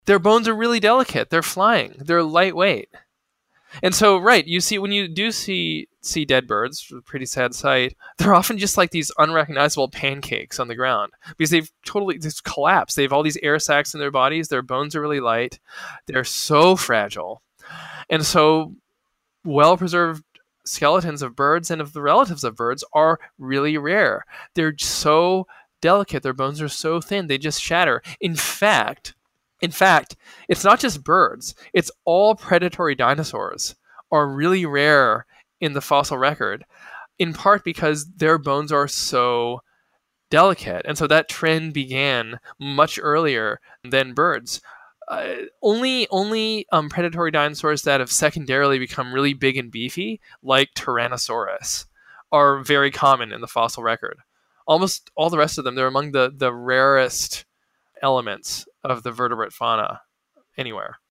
Their bones are really delicate. They're flying. They're lightweight. And so, right, you see when you do see dead birds, a pretty sad sight. They're often just like these unrecognizable pancakes on the ground because they've totally just collapsed. They have all these air sacs in their bodies. Their bones are really light. They're so fragile, and so well preserved skeletons of birds and of the relatives of birds are really rare. They're so delicate. Their bones are so thin they just shatter. In fact, it's not just birds, it's all predatory dinosaurs are really rare in the fossil record, in part because their bones are so delicate. And so that trend began much earlier than birds. Only predatory dinosaurs that have secondarily become really big and beefy, like Tyrannosaurus, are very common in the fossil record. Almost all the rest of them, they're among the rarest elements of the vertebrate fauna anywhere.